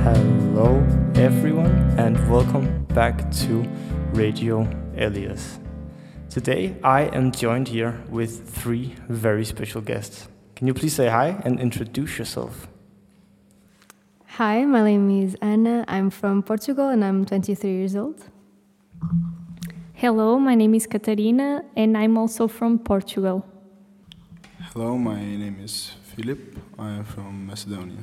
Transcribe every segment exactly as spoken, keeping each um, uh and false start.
Hello, everyone, and welcome back to Radio Elias. Today, I am joined here with three very special guests. Can you please say hi and introduce yourself? Hi, my name is Ana. I'm from Portugal and I'm twenty-three years old. Hello, my name is Catarina and I'm also from Portugal. Hello, my name is Philip. I am from Macedonia.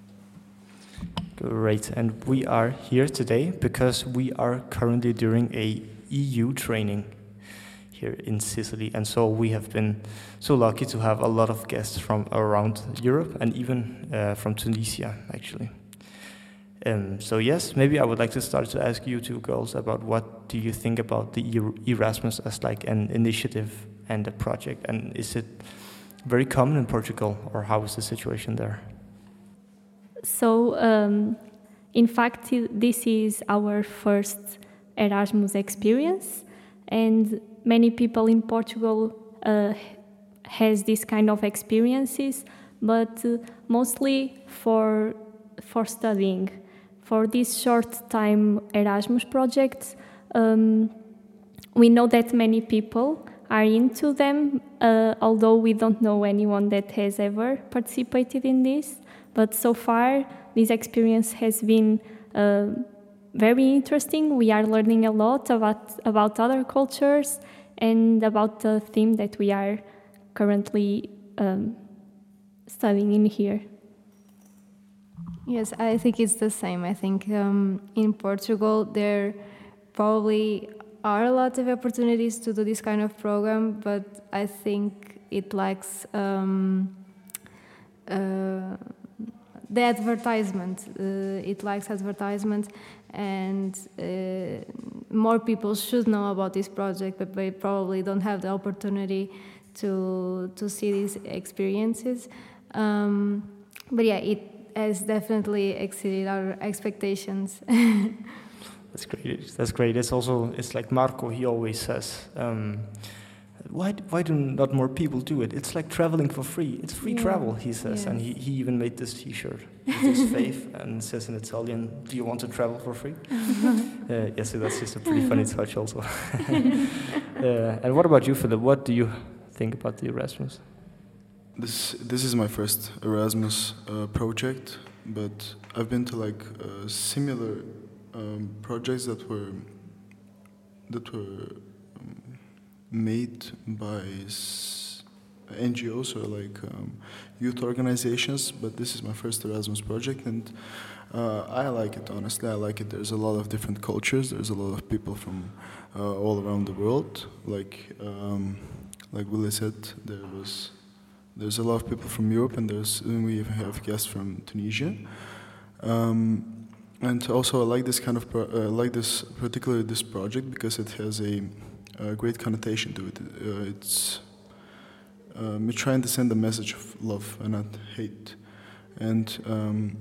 Great, and we are here today because we are currently doing a E U training here in Sicily, and so we have been so lucky to have a lot of guests from around Europe and even uh, from Tunisia, actually. Um, so yes, maybe I would like to start to ask you two girls about what do you think about the Erasmus as like an initiative and a project, and is it very common in Portugal, or how is the situation there? So, um, in fact, this is our first Erasmus experience, and many people in Portugal uh, has this kind of experiences, but uh, mostly for for studying. For this short time Erasmus projects, um, we know that many people are into them, uh, although we don't know anyone that has ever participated in this. But so far, this experience has been uh, very interesting. We are learning a lot about, about other cultures and about the theme that we are currently um, studying in here. Yes, I think it's the same. I think um, in Portugal there probably are a lot of opportunities to do this kind of program, but I think it lacks um, uh, the advertisement. Uh, it lacks advertisement, and uh, more people should know about this project, but they probably don't have the opportunity to to see these experiences. Um, but yeah, it has definitely exceeded our expectations. That's great. That's great. It's also, it's like Marco, he always says, um, why why do not more people do it? It's like traveling for free. It's free yeah. travel, he says. Yes. And he, he even made this t-shirt with his faith and it says in Italian, do you want to travel for free? uh, yes, so that's just a pretty funny touch also. uh, and what about you, Philip? What do you think about the Erasmus? This this is my first Erasmus uh, project, but I've been to like uh, similar um, projects that were that were um, made by s- N G Os or like um, youth organizations. But this is my first Erasmus project, and uh, I like it. Honestly, I like it. There's a lot of different cultures. There's a lot of people from uh, all around the world. Like um, like Willie said, there was. There's a lot of people from Europe, and there's and we have guests from Tunisia. Um, and also, I like this kind of pro- uh, like this particularly this project because it has a, a great connotation to it. Uh, it's um, we're trying to send a message of love and not hate, and um,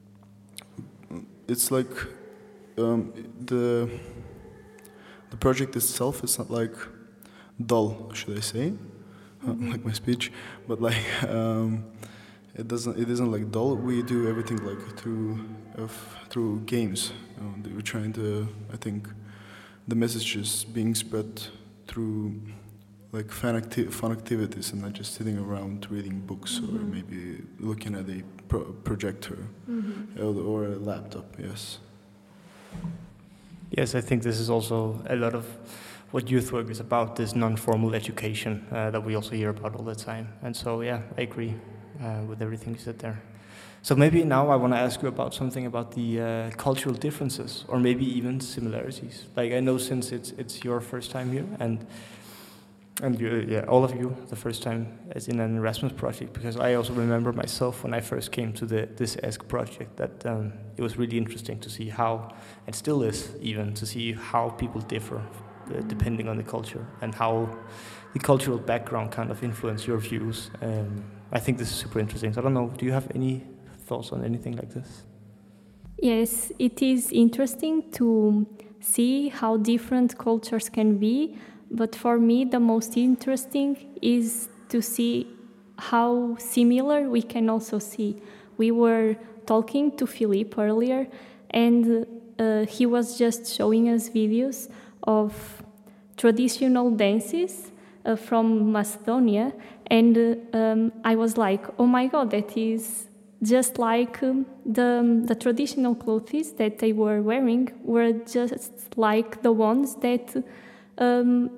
it's like um, the the project itself is not like dull, should I say? Mm-hmm. Like my speech, but like um, it doesn't. It isn't like dull. We do everything like through uh, through games. You know, we're trying to. I think the message is being spread through like fun, acti- fun activities and not just sitting around reading books mm-hmm. or maybe looking at a pro- projector mm-hmm. or, or a laptop. Yes. Yes, I think this is also a lot of what youth work is about, this non-formal education uh, that we also hear about all the time. And so, yeah, I agree uh, with everything you said there. So maybe now I want to ask you about something about the uh, cultural differences, or maybe even similarities. Like I know since it's it's your first time here, and and you, yeah, all of you, the first time as in an Erasmus project, because I also remember myself when I first came to the this E S C project that um, it was really interesting to see how, and still is even, to see how people differ Uh, depending on the culture and how the cultural background kind of influence your views. Um, I think this is super interesting. So I don't know, do you have any thoughts on anything like this? Yes, it is interesting to see how different cultures can be, but for me the most interesting is to see how similar we can also see. We were talking to Philippe earlier, and uh, he was just showing us videos of traditional dances uh, from Macedonia, and uh, um, I was like, oh my God, that is just like um, the, the traditional clothes that they were wearing were just like the ones that um,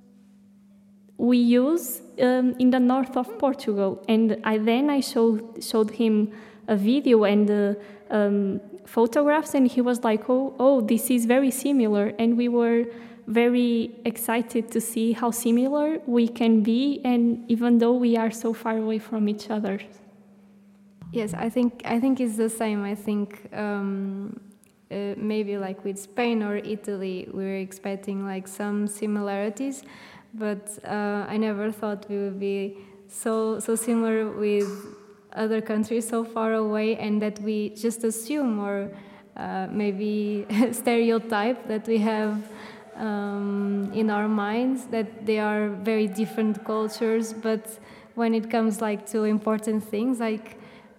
we use um, in the north of Portugal. And I then I showed, showed him a video and uh, um, photographs, and he was like, oh, oh, this is very similar. And we were very excited to see how similar we can be, and even though we are so far away from each other. Yes, I think I think it's the same. I think um, uh, maybe like with Spain or Italy, we were expecting like some similarities, but uh, I never thought we would be so so similar with other countries so far away, and that we just assume or uh, maybe stereotype that we have um, in our minds that they are very different cultures. But when it comes like to important things like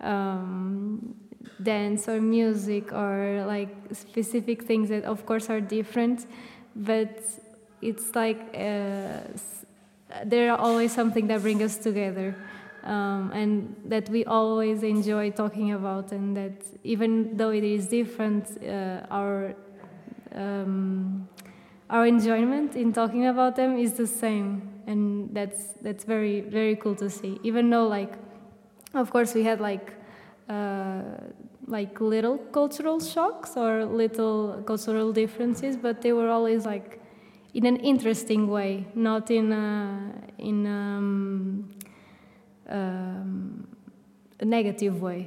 Um, dance or music or like specific things that of course are different, but it's like uh, there are always something that brings us together, um, and that we always enjoy talking about, and that even though it is different, uh, our um, our enjoyment in talking about them is the same, and that's that's very very cool to see. Even though like of course we had like uh, like little cultural shocks or little cultural differences, but they were always like in an interesting way, not in a, in um, um, a negative way.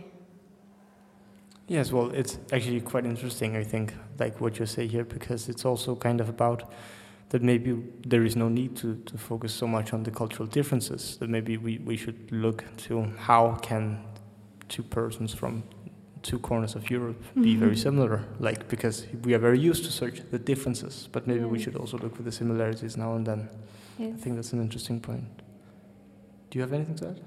Yes, well, it's actually quite interesting, I think, like what you say here, because it's also kind of about that maybe there is no need to, to focus so much on the cultural differences, that maybe we, we should look to how can two persons from two corners of Europe mm-hmm. be very similar, like, because we are very used to search the differences, but maybe yes. we should also look for the similarities now and then. Yes. I think that's an interesting point. Do you have anything to add?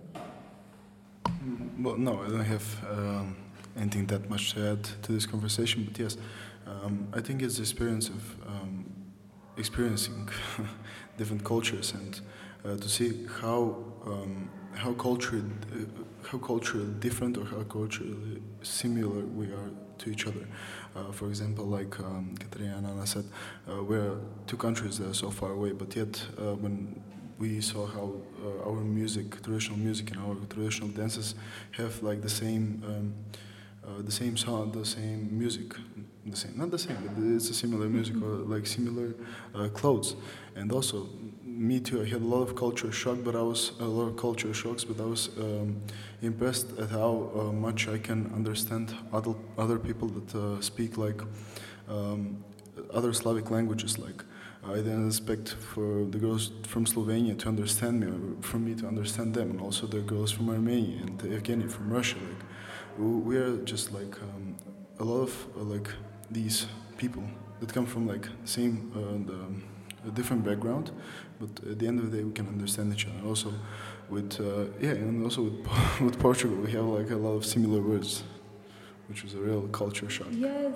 Well, no, I don't have um, anything that much to add to this conversation, but yes, um, I think it's the experience of um, experiencing different cultures and uh, to see how um, how culturally uh, how culturally different or how culturally similar we are to each other. Uh, for example, like um, Katerina and Anna said, uh, we're two countries that are so far away, but yet uh, when we saw how uh, our music, traditional music, and our traditional dances have like the same. Um, Uh, the same sound, the same music, the same, not the same, but it's a similar music or like similar uh, clothes. And also, me too, I had a lot of culture shock, but I was, a lot of culture shocks, but I was um, impressed at how uh, much I can understand other, other people that uh, speak like um, other Slavic languages. Like, I didn't expect for the girls from Slovenia to understand me, or for me to understand them, and also the girls from Armenia and Evgeny from Russia. Like, we are just like um, a lot of uh, like these people that come from like same uh, and, um, a different background, but at the end of the day we can understand each other. Also with uh, yeah, and also with with Portugal we have like a lot of similar words, which was a real culture shock. Yes.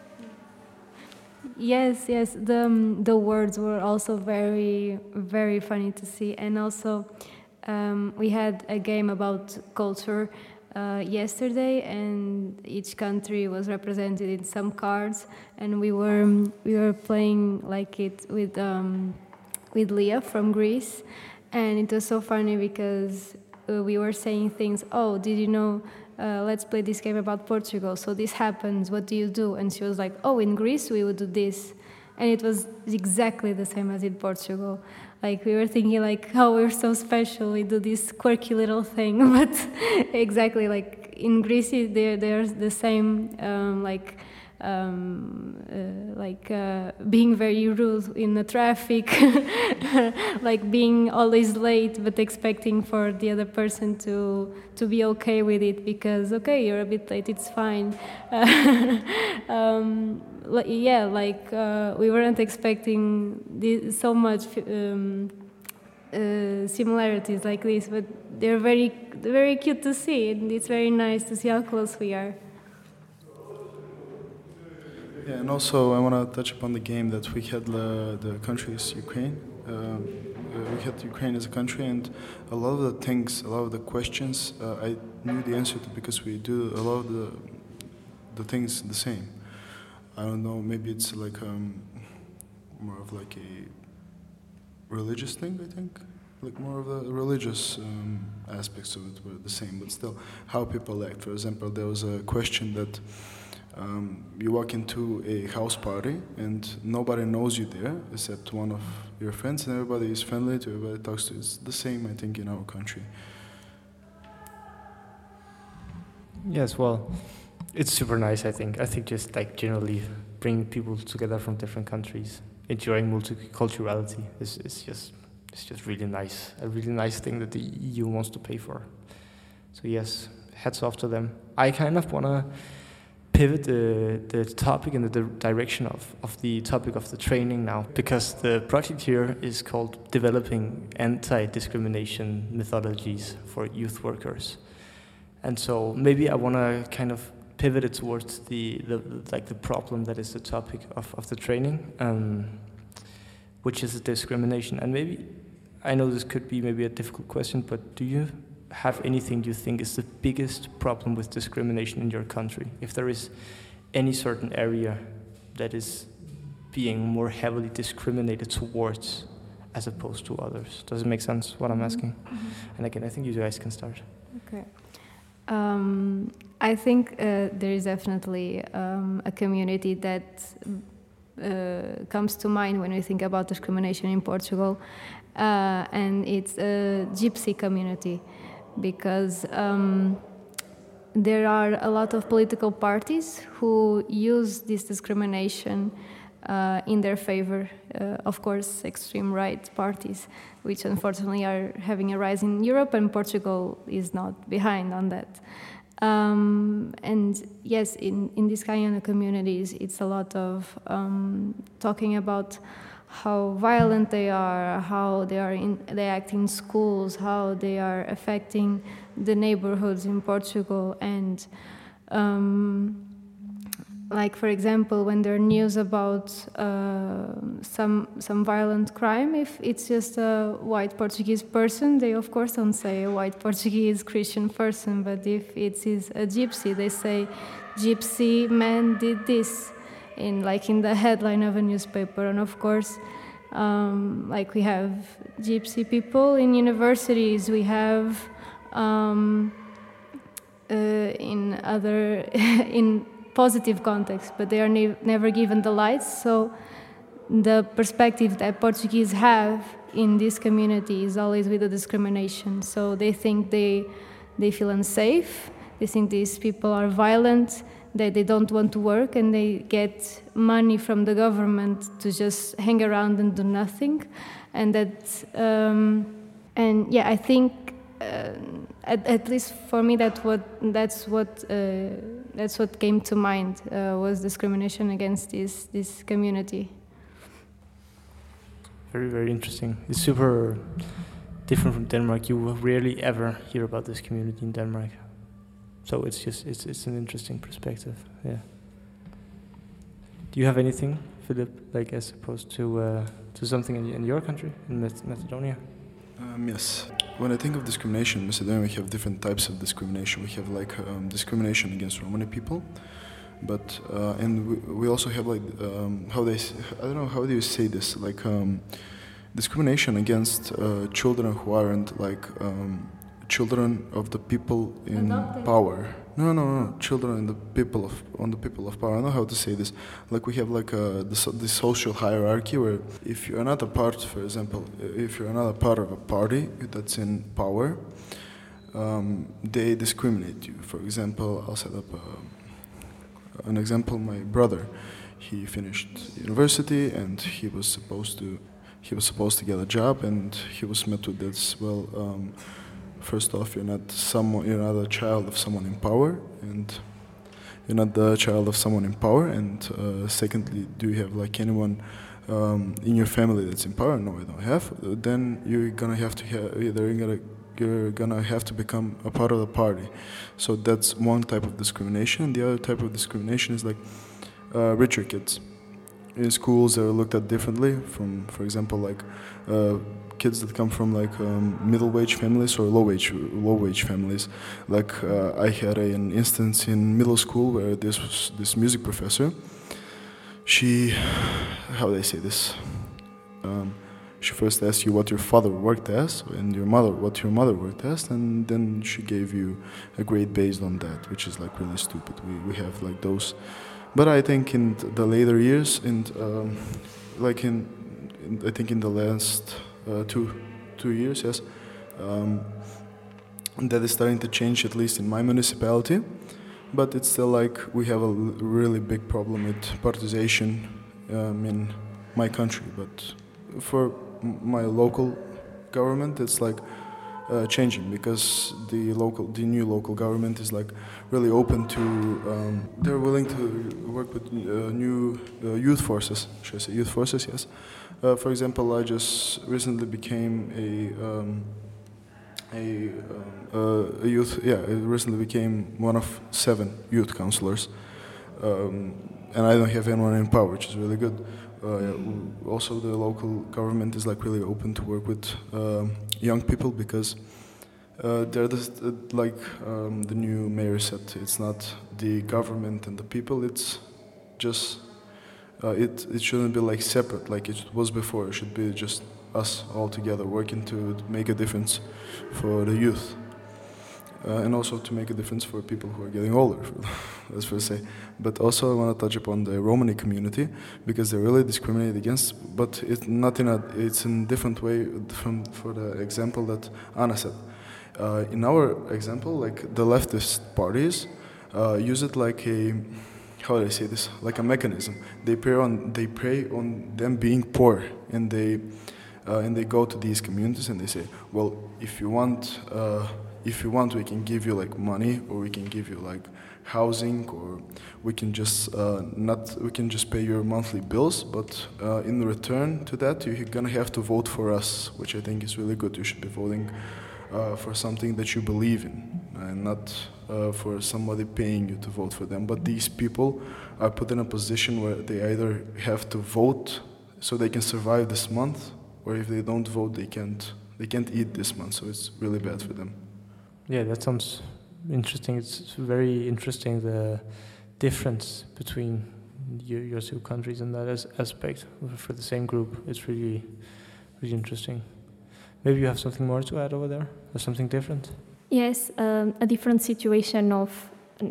Yes, yes. The um, the words were also very very funny to see, and also um, we had a game about culture. Uh, yesterday, and each country was represented in some cards, and we were we were playing like it with um, with Leah from Greece, and it was so funny because uh, we were saying things. Oh, did you know? Uh, let's play this game about Portugal. So this happens. What do you do? And she was like, oh, in Greece we would do this, and it was exactly the same as in Portugal. Like, we were thinking, like, oh, we're so special, we do this quirky little thing, but exactly, like, in Greece, there there's the same, um, like, um, uh, like, uh, being very rude in the traffic, like, being always late, but expecting for the other person to to be okay with it, because, okay, you're a bit late, it's fine. um, Yeah, like uh, we weren't expecting this, so much um, uh, similarities like this, but they're very, very cute to see, and it's very nice to see how close we are. Yeah, and also I want to touch upon the game that we had the, the country is Ukraine. Um, uh, we had Ukraine as a country, and a lot of the things, a lot of the questions, uh, I knew the answer to because we do a lot of the the things the same. I don't know, maybe it's like um, more of like a religious thing, I think. Like more of the religious um, aspects of it were the same, but still, how people act. For example, there was a question that um, you walk into a house party and nobody knows you there except one of your friends, and everybody is friendly to everybody talks to. It's the same, I think, in our country. Yes, well, it's super nice, I think. I think just like generally bringing people together from different countries, enjoying multiculturality is, is just it's just really nice. A really nice thing that the E U wants to pay for. So yes, hats off to them. I kind of want to pivot the, the topic in the di- direction of, of the topic of the training now, because the project here is called Developing Anti-Discrimination Methodologies for Youth Workers. And so maybe I want to kind of pivot it towards the, the like the problem that is the topic of, of the training, um, which is the discrimination. And maybe, I know this could be maybe a difficult question, but do you have anything you think is the biggest problem with discrimination in your country? If there is any certain area that is being more heavily discriminated towards as opposed to others. Does it make sense what I'm asking? Mm-hmm. And again, I think you guys can start. Okay. Um, I think uh, there is definitely um, a community that uh, comes to mind when we think about discrimination in Portugal, uh, and it's a gypsy community, because um, there are a lot of political parties who use this discrimination uh, in their favor. Uh, of course, extreme right parties, which unfortunately are having a rise in Europe, and Portugal is not behind on that. Um, and yes, in, in these kind of communities, it's a lot of um, talking about how violent they are, how they are in, they act in schools, how they are affecting the neighborhoods in Portugal, and um, like, for example, when there are news about uh, some some violent crime, if it's just a white Portuguese person, they of course don't say a white Portuguese Christian person, but if it is a gypsy, they say gypsy man did this, in like in the headline of a newspaper. And of course, um, like we have gypsy people in universities, we have um, uh, in other in positive context, but they are ne- never given the lights. So the perspective that Portuguese have in this community is always with the discrimination. So they think they they feel unsafe, they think these people are violent, that they don't want to work, and they get money from the government to just hang around and do nothing. And that um, and yeah, I think uh, at, at least for me, that what that's what uh, that's what came to mind uh, was discrimination against this this community. Very, very interesting. It's super different from Denmark. You will rarely ever hear about this community in Denmark. So it's just it's it's an interesting perspective. Yeah. Do you have anything, Philip, like as opposed to uh, to something in, in your country, in Macedonia? Um, yes. When I think of discrimination in Macedonia, we have different types of discrimination. We have like um, discrimination against Romani people, but uh, and we, we also have like um, how they I don't know how do you say this like um, discrimination against uh, children who aren't like um, children of the people in Adopted. Power. No, no, no, children and the people of on the people of power. I don't know how to say this. Like we have like a the, the social hierarchy where if you're not a part, for example, if you're not a part of a party that's in power, um, they discriminate you. For example, I'll set up a, an example. My brother, he finished university and he was supposed to he was supposed to get a job, and he was met with this well. Um, First off, you're not someone. You're not a child of someone in power, and you're not the child of someone in power. And uh, secondly, do you have like anyone um, in your family that's in power? No, I don't have. Then you're gonna have to have either you're gonna you're gonna have to become a part of the party. So that's one type of discrimination. And the other type of discrimination is like uh, richer kids. In schools, they're looked at differently from, for example, like uh, kids that come from like um, middle-wage families or low-wage low-wage families. Like uh, I had a, an instance in middle school where this was, this music professor. She, how do I say this? Um, she first asked you what your father worked as, and your mother what your mother worked as, and then she gave you a grade based on that, which is like really stupid. We we have like those. But I think in the later years, and um, like in, in, I think in the last uh, two two years, yes, um, that is starting to change, at least in my municipality. But it's still like we have a really big problem with partization um, in my country. But for my local government, it's like uh, changing, because the local, the new local government is like really open to. Um, they're willing to work with uh, new uh, youth forces. Should I say youth forces? Yes. Uh, for example, I just recently became a um, a, uh, a youth. Yeah, I recently became one of seven youth counselors, um, and I don't have anyone in power, which is really good. Uh, also, the local government is like really open to work with um, young people, because uh, they're just, uh, like um, the new mayor said, it's not the government and the people, it's just uh, it it shouldn't be like separate like it was before. It should be just us all together working to make a difference for the youth, uh, and also to make a difference for people who are getting older, let's first say. But also I want to touch upon the Romani community, because they're really discriminated against, but it's not in a, it's in a different way from for the example that Anna said. Uh, in our example, like the leftist parties uh, use it like a, how do I say this, like a mechanism. They prey on, they prey on them being poor, and they uh, and they go to these communities and they say, well, if you want, uh, if you want, we can give you like money, or we can give you like housing, or we can just uh, not, we can just pay your monthly bills, but uh, in return to that, you're gonna have to vote for us, which I think is really good. You should be voting uh, for something that you believe in, and not uh, for somebody paying you to vote for them. But these people are put in a position where they either have to vote so they can survive this month, or if they don't vote, they can't, they can't eat this month. So it's really bad for them. Yeah, that sounds interesting. It's very interesting, the difference between your, your two countries in that as aspect for the same group. It's really, really interesting. Maybe you have something more to add over there, or something different? Yes, um, a different situation of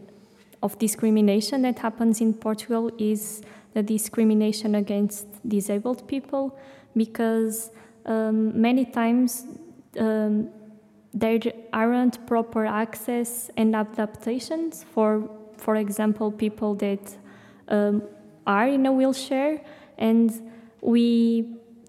of discrimination that happens in Portugal is the discrimination against disabled people, because um, many times um, there aren't proper access and adaptations for, for example, people that um, are in a wheelchair, and we,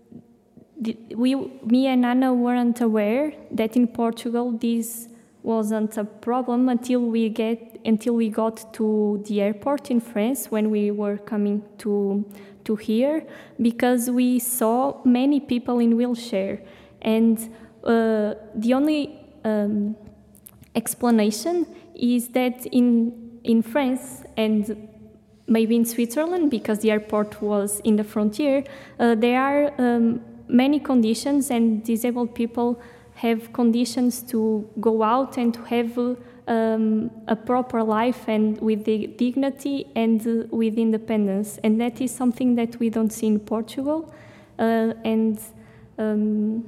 we, me and Anna weren't aware that in Portugal this wasn't a problem until we get until we got to the airport in France when we were coming to to here, because we saw many people in wheelchair, and uh, the only um, explanation is that in in France and maybe in Switzerland, because the airport was in the frontier, uh, there are um, many conditions, and disabled people have conditions to go out and to have um, a proper life, and with the dignity and uh, with independence. And that is something that we don't see in Portugal, uh, and um,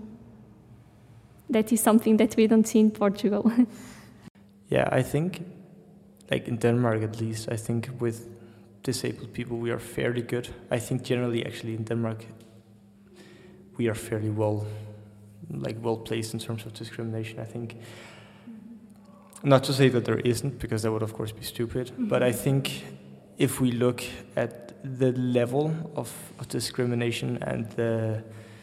that is something that we don't see in Portugal. Yeah, I think, like in Denmark at least, I think with disabled people we are fairly good. I think generally actually in Denmark we are fairly well like well placed in terms of discrimination. I think, not to say that there isn't, because that would of course be stupid, mm-hmm. but I think if we look at the level of, of discrimination and the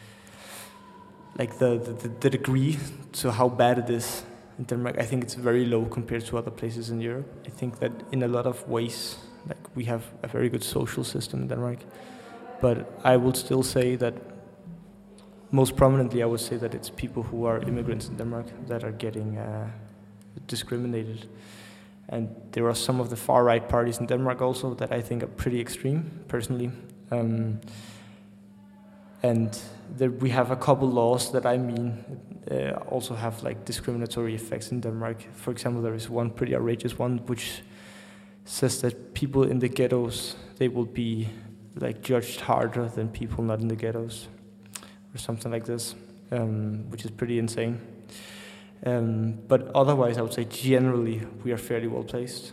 like the, the, the degree to how bad it is in Denmark, I think it's very low compared to other places in Europe. I think that in a lot of ways, like we have a very good social system in Denmark, but I would still say that most prominently, I would say that it's people who are immigrants in Denmark that are getting uh, discriminated. And there are some of the far-right parties in Denmark also that I think are pretty extreme, personally. Um, and there, we have a couple laws that I mean uh, also have like discriminatory effects in Denmark. For example, there is one pretty outrageous one which says that people in the ghettos, they will be like judged harder than people not in the ghettos, or something like this, um, which is pretty insane. Um, but otherwise, I would say generally we are fairly well placed.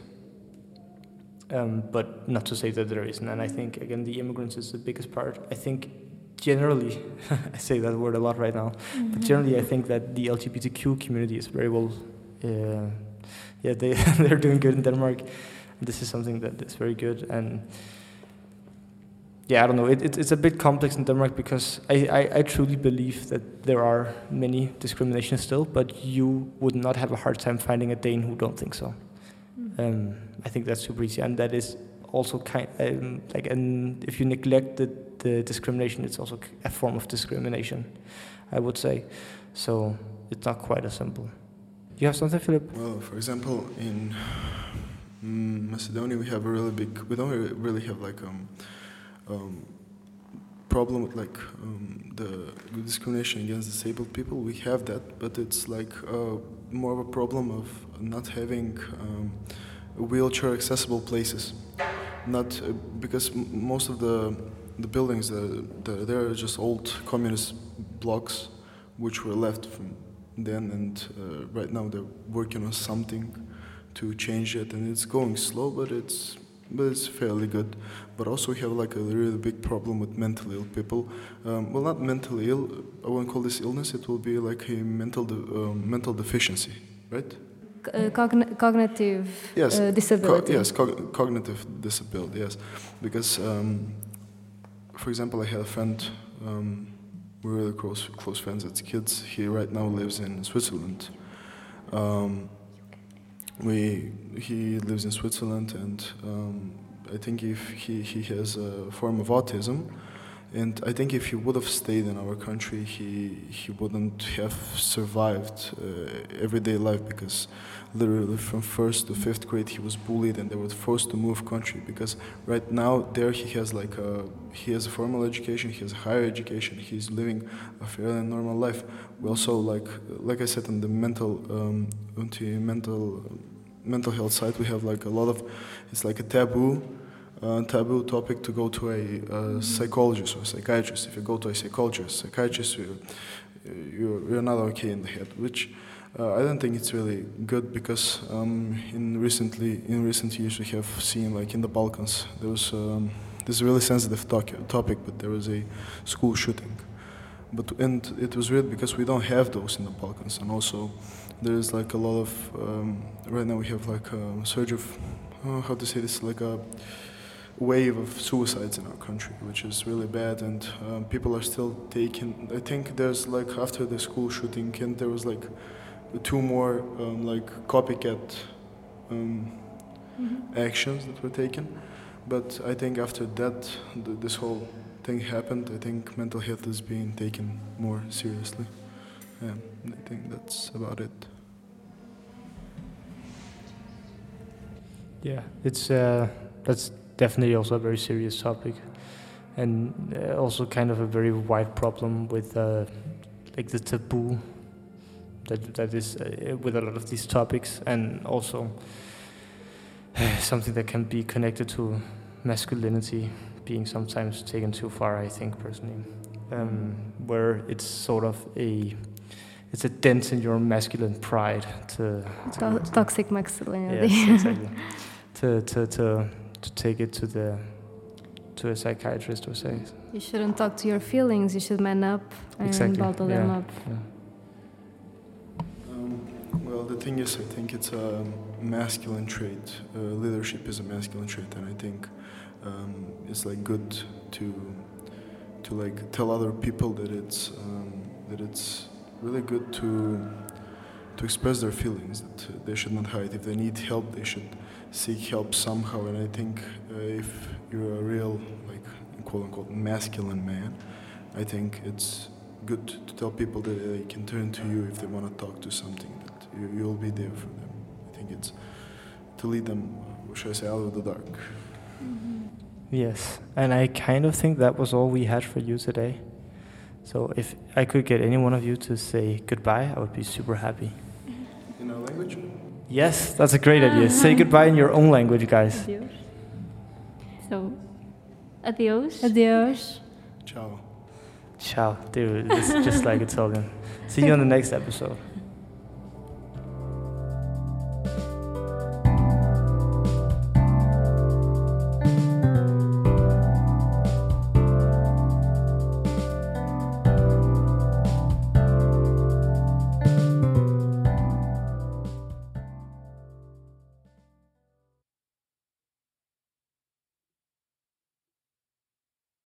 Um, but not to say that there isn't. And I think, again, the immigrants is the biggest part. I think generally, I say that word a lot right now, mm-hmm. but generally I think that the L G B T Q community is very well, uh, yeah, they, they're doing good in Denmark. And this is something that is very good. And yeah, I don't know, it, it, it's a bit complex in Denmark because I, I, I truly believe that there are many discriminations still, but you would not have a hard time finding a Dane who don't think so. Mm. Um, I think that's super easy, and that is also kind um, like, and if you neglect the, the discrimination, it's also a form of discrimination, I would say. So it's not quite as simple. You have something, Philip? Well, for example, in mm, Macedonia, we have a really big. We don't really have like um. Um, problem with like um, the discrimination against disabled people. We have that, but it's like uh, more of a problem of not having um, wheelchair accessible places. Not uh, because m most of the the buildings that, that are there are just old communist blocks, which were left from then, and uh, right now they're working on something to change it, and it's going slow, but it's. But it's fairly good. But also we have like a really big problem with mentally ill people. Um, well, not mentally ill. I won't call this illness. It will be like a mental de um, mental deficiency, right? Uh, cogn cognitive yes. uh, disability. Co yes, cog cognitive disability. Yes, because um, for example, I had a friend. Um, we're really close close friends as kids. He right now lives in Switzerland. Um, We, he lives in Switzerland, and um, I think if he, he has a form of autism, and I think if he would have stayed in our country, he, he wouldn't have survived uh, everyday life, because literally from first to fifth grade he was bullied, and they were forced to move country, because right now there he has like a, he has a formal education, he has a higher education, he's living a fairly normal life. We also, like like I said, on the mental um, anti-mental mental health side, we have like a lot of, it's like a taboo uh, taboo topic to go to a, a psychologist or a psychiatrist. If you go to a psychologist, psychiatrist, you're, you're, you're not okay in the head, which uh, I don't think it's really good, because um, in recently in recent years we have seen, like in the Balkans, there was um, this is a really sensitive topic, but there was a school shooting. But and it was weird because we don't have those in the Balkans, and also there is like a lot of um, right now we have like a surge of uh, how to say this, like a wave of suicides in our country, which is really bad, and um, people are still taking. I think there's like after the school shooting, and there was like two more um, like copycat um, mm-hmm. actions that were taken. But I think after that, th this whole thing happened, I think mental health is being taken more seriously. Yeah, I think that's about it. Yeah, it's uh, that's definitely also a very serious topic, and uh, also kind of a very wide problem with uh, like the taboo that that is uh, with a lot of these topics, and also uh, something that can be connected to masculinity being sometimes taken too far, I think personally, um, where it's sort of a it's a dent in your masculine pride to, to, to toxic masculinity. Yes, exactly. to, to to to take it to the to a psychiatrist or say you shouldn't talk to your feelings. You should man up and exactly. bottle yeah. them up. Yeah. Um, well, the thing is, I think it's a masculine trait. Uh, leadership is a masculine trait, and I think um, it's like good to to like tell other people that it's um, that it's really good to to express their feelings, that they should not hide. If they need help, they should seek help somehow. And I think uh, if you're a real, like, quote-unquote masculine man, I think it's good to tell people that they can turn to you if they want to talk to something, that you, you'll be there for them. I think it's to lead them, or should I say, out of the dark. Yes, and I kind of think that was all we had for you today. So if I could get any one of you to say goodbye, I would be super happy. In our language? Yes, that's a great idea. Say goodbye in your own language, guys. Adios. So, adios. Adios. Ciao. Ciao, dude. It's just like Italian. See you on the next episode.